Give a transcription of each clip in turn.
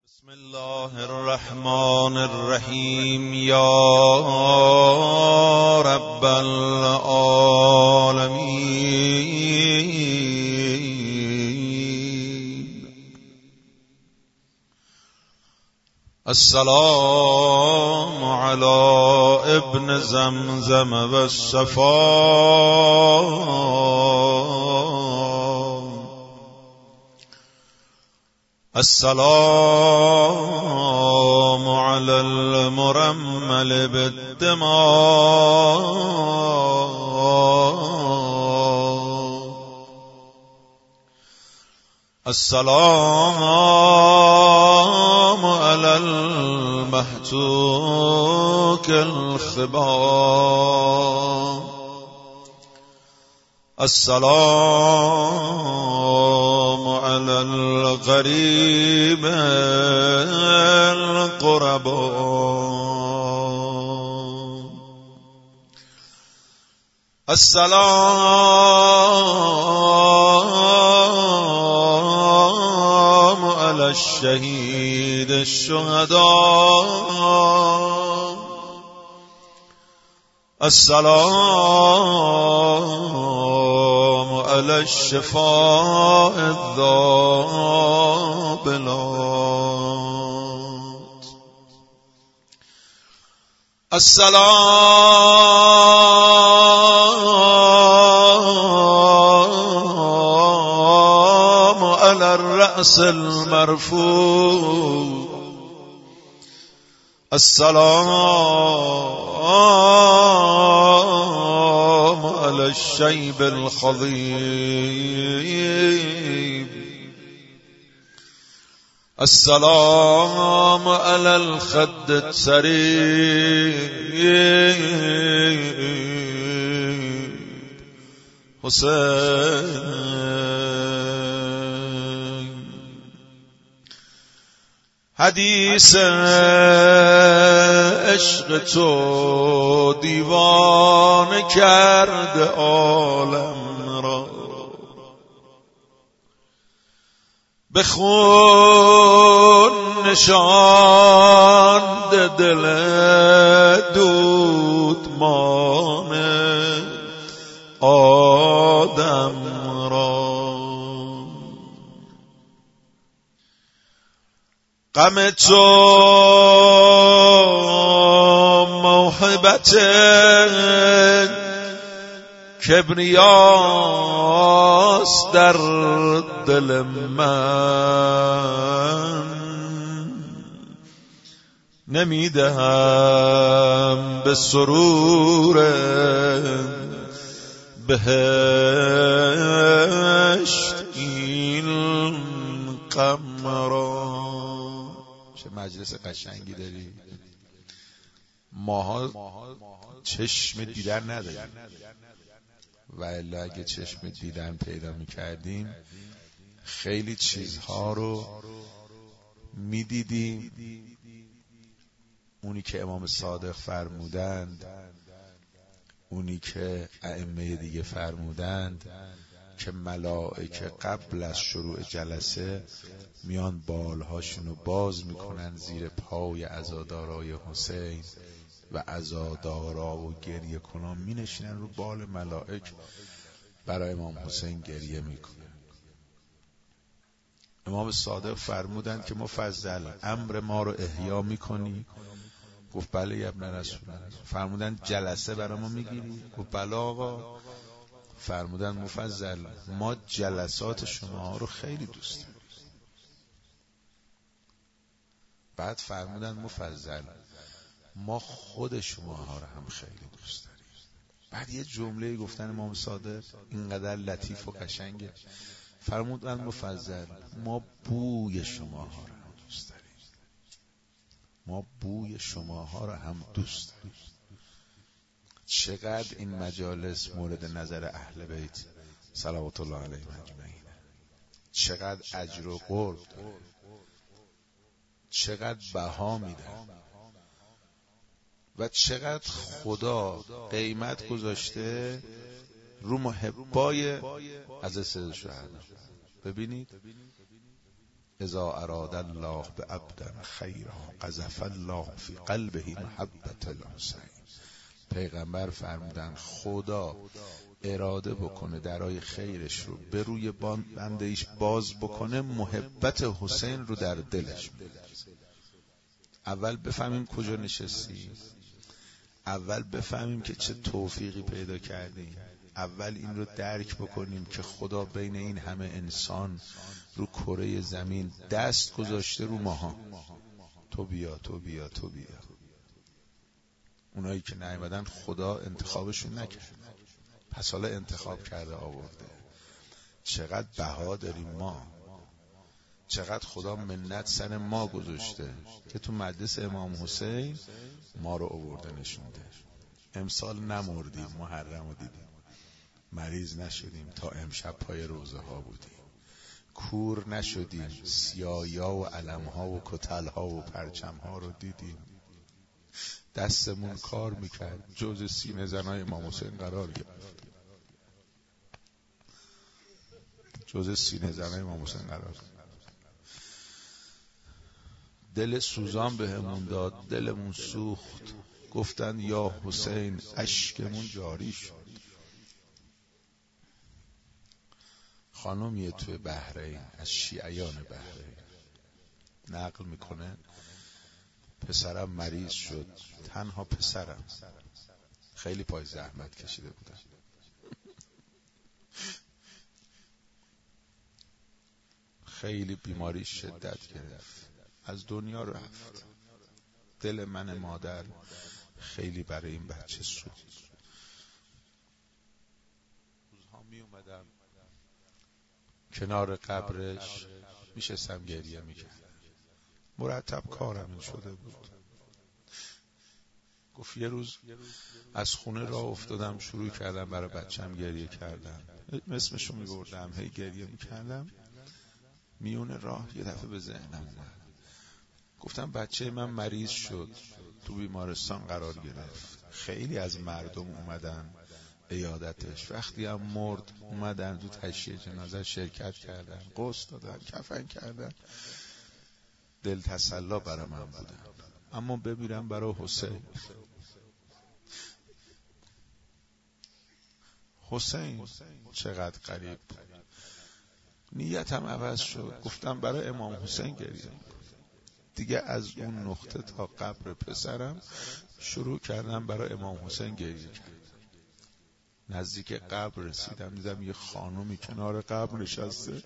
بسم الله الرحمن الرحیم یا رب العالمین. السلام علی ابن زمزم و الصفا. السلام على المرمل بالدماء. السلام على المهتوك الخبا. السلام على الغريب القرباء. السلام على الشهيد الشهداء. السلام على الشفاء الذابلات. السلام على الرأس المرفوع. السلام على الشيب الخضيب. السلام على الخد السريب. حسین. حدیث عشق تو دیوانه کرده عالم را، به خون نشانده دل دودمان آدم را. غم تو موهبت کبریاست در دل من، نمیدهم به سرور بهشت این غم را. چه مجلس قشنگی داری. ماها چشم دیدن نداریم و الا اگه چشم دیدن پیدا میکردیم خیلی چیزها رو میدیدیم. اونی که امام صادق فرمودند، اونی که ائمه دیگه فرمودند که ملائکه قبل از شروع جلسه میان بالهاشونو باز میکنن زیر پای عزادارای حسین و عزادارا و گریه کنان مینشینن رو بال ملائک برای امام حسین گریه میکنن. امام صادق فرمودند که مفضل امر ما رو احیا میکنی؟ گفت بله یا ابن رسول الله. فرمودند جلسه برای ما میگیری؟ گفت بله آقا. فرمودند مفضل ما جلسات شما رو خیلی دوست داریم. بعد فرمودند مفضل ما خود شماها رو هم خیلی دوست داریم. بعد یه جمله گفتن امام صادق اینقدر لطیف و قشنگه. فرمودند مفضل ما بوی شماها رو هم دوست داریم. ما بوی شماها رو هم دوست داریم. چقدر این مجالس مورد نظر اهل بیت صلوات الله علیهم اجمعین، چقدر اجر و قرب داره، چقدر بها میده و چقدر خدا قیمت گذاشته رو محبای از سید شهدا. ببینید اذا اراد الله بعبدا خیرا قذف الله فی قلبه محبت الحسین. پیغمبر فرمودن خدا اراده بکنه درای خیرش رو به روی بنده ایش باز بکنه، محبت حسین رو در دلش می‌ذاره. اول بفهمیم کجا نشستیم، اول بفهمیم که چه توفیقی پیدا کردیم، اول این رو درک بکنیم که خدا بین این همه انسان رو کره زمین دست گذاشته رو ماها. تو بیا تو بیا تو بیا. اونایی که نیومدن خدا انتخابشون نکرد، پس حالا انتخاب کرده آورده. چقدر بها داریم ما، چقدر خدا منت سر ما گذاشته که تو مجلس امام حسین ما رو آورده نشونده. امسال نمردیم، محرم رو دیدیم، مریض نشدیم، تا امشب پای روزه ها بودیم، کور نشدیم، سیایا و علم ها و کتل ها و پرچم ها رو دیدیم، دستمون کار میکرد، جز سینه زنای امام حسین قرار گرفت، جز سینه زنای امام حسین قرار گرفت. دل سوزان بهمون داد، دلمون سوخت، گفتن یا حسین، اشکمون جاری شد. خانمیه توی بحرین از شیعیان بحرین نقل میکنه، پسرم مریض شد، تنها پسرم، خیلی پای زحمت کشیده بودم، خیلی بیماری شدت گرفت، از دنیا رفت. دل من مادر خیلی برای این بچه سوخت. روزها می اومدم کنار قبرش میشستم گریه میکردم، مرتب کارم این شده بود. گفت یه روز از خونه راه افتادم، شروع کردم برای بچم گریه کردم، اسمشو میبردم، هی گریه میکردم. میونه راه یه دفعه به ذهنم اومد، گفتم بچه من مریض شد، تو بیمارستان قرار گرفت، خیلی از مردم اومدن عیادتش، وقتی هم مرد اومدن تو تشییع جنازه شرکت کردن، غسل دادن، کفن کردن، دل تسلا برای من بودن. اما بمیرم برای حسین. حسین چقدر قریب بود. نیتم عوض شد، گفتم برای امام حسین گریه. دیگه از اون نقطه تا قبر پسرم شروع کردم برای امام حسین گریه کردم. نزدیک قبر رسیدم، دیدم یه خانومی کنار قبر نشسته،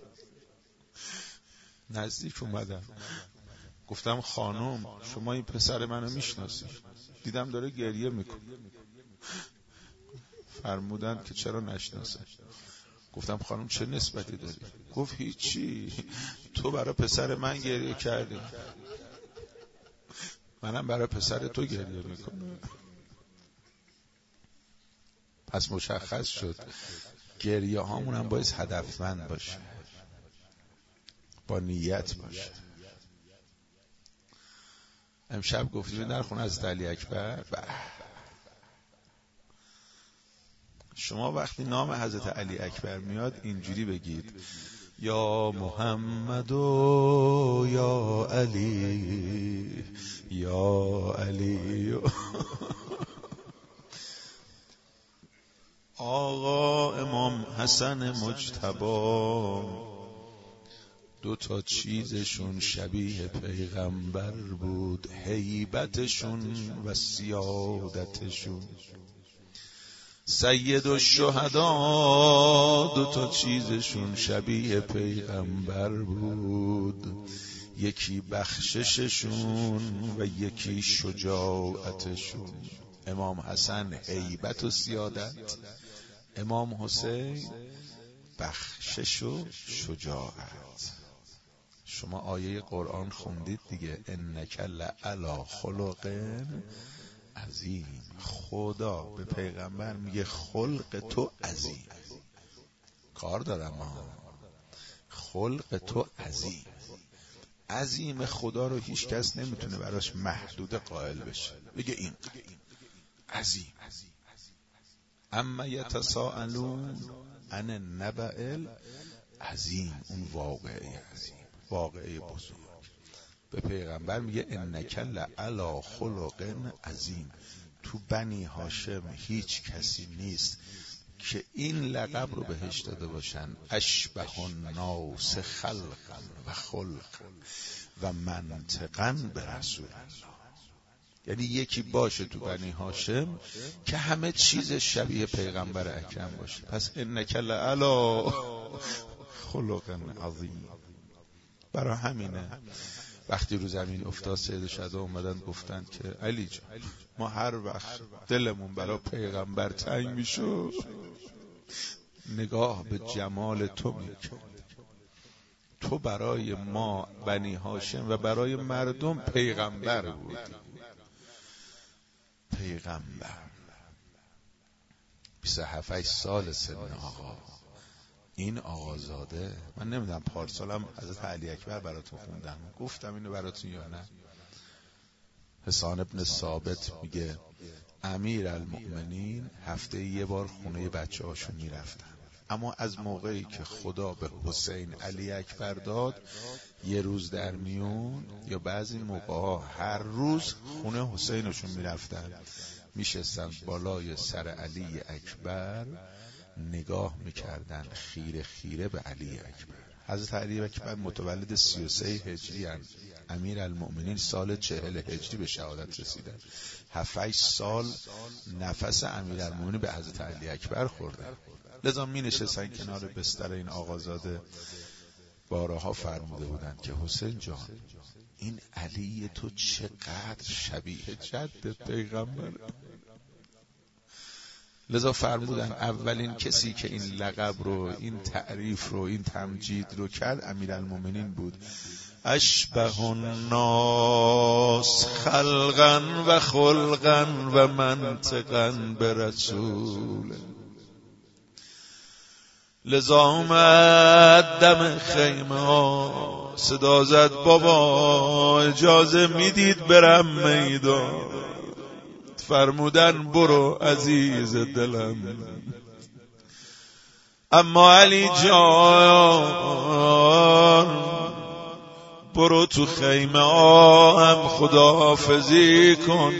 نزدیک اومدم، گفتم خانم شما این پسر منو میشناسی؟ دیدم داره گریه میکنه. فرمودن که چرا نشناسه؟ گفتم خانم چه نسبتی داری؟ گفت هیچی، تو برای پسر من گریه کردی، منم برای پسر تو گریه میکنم. پس مشخص شد گریه هامون هم باید هدفمند باشه، با نیت باشه. امشب گفتیم در خونه از علی اکبر. شما وقتی نام حضرت علی اکبر میاد اینجوری بگید یا محمد و یا علی یا علی. آقا امام حسن مجتبی دو تا چیزشون شبیه پیغمبر بود، هیبتشون و سیادتشون. سید الشهدا دو تا چیزشون شبیه پیغمبر بود، یکی بخشششون و یکی شجاعتشون. امام حسن هیبت و سیادت، امام حسین بخشش و شجاعت. شما آیه قرآن خوندید دیگه، انک لعلی خلق عظیم. خدا به پیغمبر میگه خلق تو عظیم. کار دارم ها، خلق تو عظیم. عظیم خدا رو هیچ کس نمیتونه براش محدود قائل بشه، بگه این عظیم. اما یتساءلون عن النبأ العظیم، اون واقعه عظیم. واقعه بزرگ. به پیغمبر میگه انک لعلی خلق عظیم. تو بنی هاشم هیچ کسی نیست که این لقب رو بهش داده باشن، اشبه الناس خلقا و خلقا و منطقا به رسول الله. یعنی یکی باشه تو بنی هاشم که همه چیز شبیه پیغمبر اکرم باشه. پس انک لعلی خلق عظیم. برای همینه وقتی رو زمین افتاد سید شهدا اومدن گفتن که علی جان، ما هر وقت دلمون برای پیغمبر تنگ میشد نگاه به جمال تو میکرد. تو برای ما بنی هاشم و برای مردم پیغمبر بود. پیغمبر 27 سال سن آقا. این آقازاده، من نمیدونم پارسالم حضرت علی اکبر براتون خوندم، گفتم اینو براتون یا نه. حسان ابن ثابت میگه امیر المؤمنین هفته یه بار خونه بچه هاشون میرفتن، اما از موقعی که خدا به حسین علی اکبر داد یه روز در میون یا بعضی موقع ها هر روز خونه حسینشون میرفتن، میشستن بالای سر علی اکبر نگاه میکردن خیره خیره به علی اکبر. حضرت علی اکبر متولد 33 هجری هستند. امیر المؤمنین سال 40 هجری به شهادت رسیدن. 7 سال نفس امیر المؤمنین به حضرت علی اکبر خورده. لذا می نشستن کنار بستر این آقازاده. بارها فرموده بودند که حسین جان، این علی تو چقدر شبیه جد پیغمبره. لذا فرمودن اولین کسی که این لقب رو، این تعریف رو، این تمجید رو کرد امیرالمومنین بود. اشبه الناس خلقا و خلقا و منطقا برسول. لذا اومد دم خیمه ها صدا زد بابا اجازه میدید برم میدان. فرمودن برو عزیز دلم. اما علی جان برو تو خیمه هم خداحافظی کن.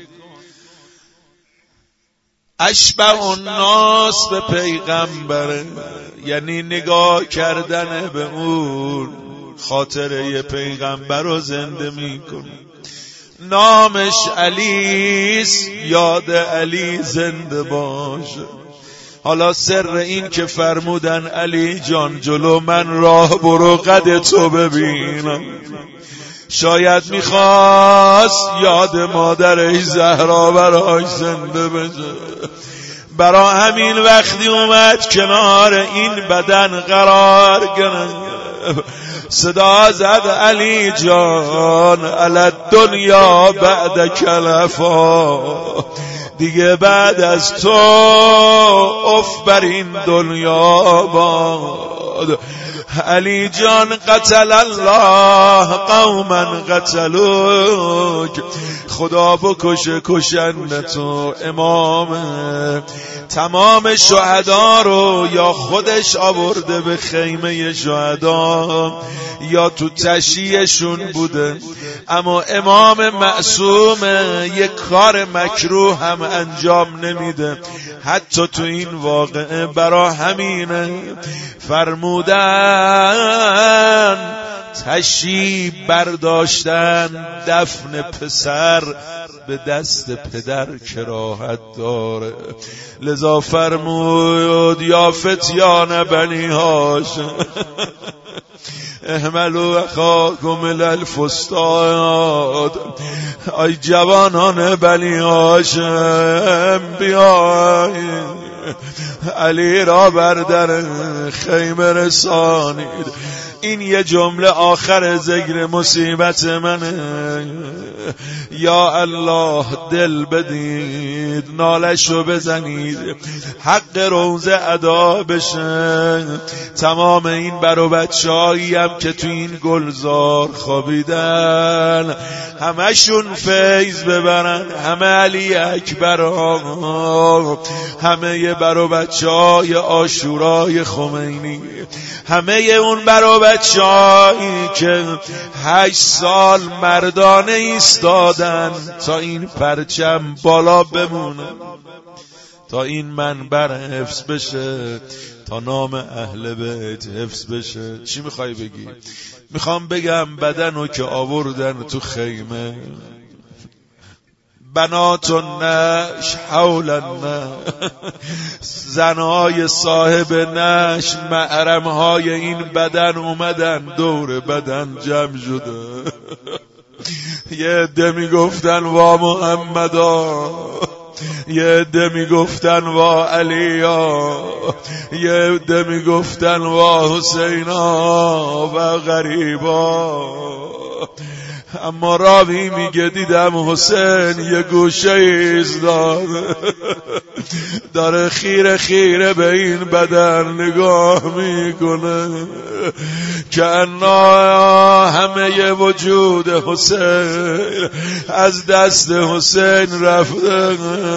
اشبه الناس به پیغمبره، یعنی نگاه کردن به اون خاطره پیغمبر رو زنده میکنه. نامش علیست، یاد علی زنده باشه. حالا سر این که فرمودن علی جان جلو من راه برو قد تو ببینم، شاید میخواست یاد مادرش زهرا براش زنده بشه. برا همین وقتی اومد کنار این بدن قرار گرفت صدا زد علی جان علی دنیا بعد کلفا. دیگه بعد از تو اف بر این دنیا باد. علی جان قتل الله قوما قتلوک. خدا بکشه کشندتو. امام تمام شهدا رو یا خودش آورده به خیمه شهدا یا تو تشییعشون بوده، اما امام معصوم یک کار مکروه هم انجام نمیده حتی تو این واقعه. برا همینه فرمودن تشییع برداشتن دفن پسر به دست پدر کراهت داره. لذا فرمود یا فتیان بنی هاشم احملوا اخاکم الالفستاد. ای جوانان بنی هاشم بیاید علی را بر در خیمه رسانید. این یه جمله آخر ذکر مصیبت منه. یا الله دل بدید نالشو بزنید حق روزه ادا بشه. تمام این برو بچه‌هایی هم که تو این گلزار خوابیدن همشون فیض ببرن، همه علی اکبر ها، همه برو بچه‌های عاشورای خمینی، همه اون برو بچه‌هایی که 8 سال مردانه ایستادن تا این پرچم بالا بمونه، تا این منبر حفظ بشه، تا نام اهل بیت حفظ بشه. چی میخوای بگی؟ میخوام بگم بدنو که آوردن تو خیمه، بنات النش حول النش، زنهای صاحب نش محرمهای این بدن اومدن دور بدن جمع شده. یه عده میگفتن وا محمدا، یه عده میگفتن وا علیا، یه عده میگفتن وا حسینا و غریبا. اما راوی میگه دیدم حسین یه گوشه ایستاد، داره خیره خیره به این بدن نگاه میکنه که انا همه وجود حسین از دست حسین رفته.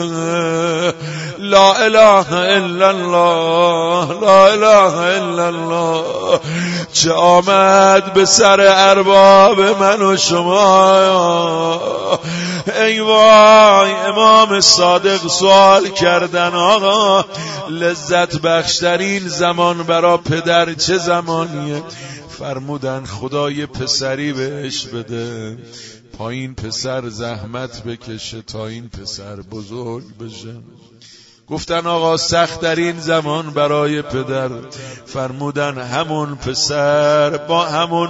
لا اله الا الله، لا اله الا الله. چه آمد به سر ارباب من و شما. ای وای امام صادق سوال کردن آقا لذت بخشترین زمان برا پدر چه زمانیه؟ فرمودن خدای پسری بهش بده، پایین پسر زحمت بکشه تا این پسر بزرگ بشه. گفتن آقا سخت در این زمان برای پدر؟ فرمودن همون پسر با همون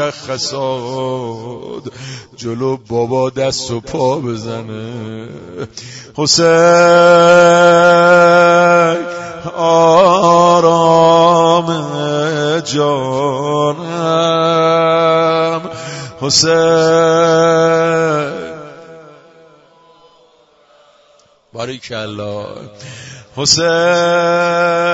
مشخصات جلو بابا دست و پا بزنه. حسین آرام جانم، حسین باریکالله، حسین